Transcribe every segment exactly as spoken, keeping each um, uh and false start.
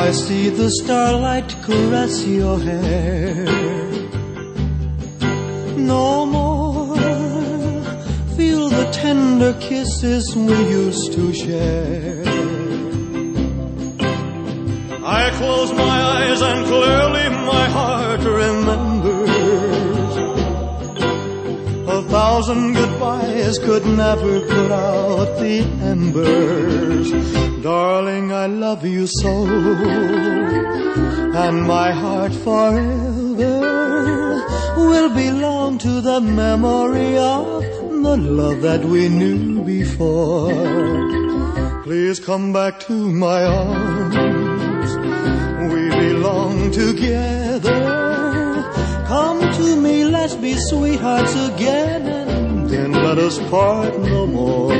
I see the starlight caress your hair. No more feel the tender kisses we used to share. I close my eyes and clearly my heart remembers. A thousand goodbyes could never put out the embers. Darling, I love you so, and my heart forever will belong to the memory of the love that we knew before. Please come back to my arms, we belong together. Come to me, let's be sweethearts again, and then let us part no more.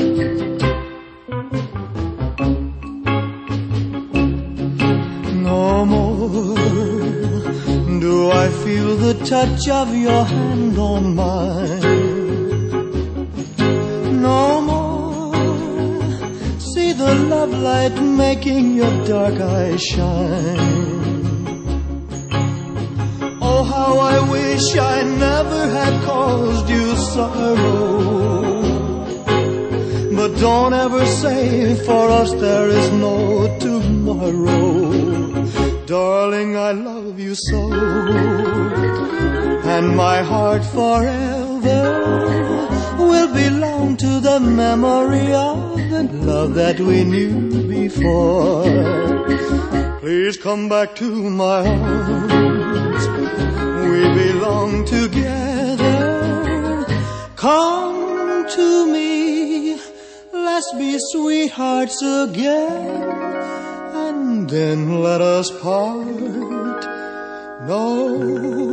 No more do I feel the touch of your hand on mine. No more see the love light making your dark eyes shine. Oh, how I wish I never had caused you sorrow. But don't ever say for us there is no tomorrow. Darling, I love you so, and my heart forever will belong to the memory of the love that we knew before. Please come back to my arms, we belong together. Come to me, let's be sweethearts again, and then let us part no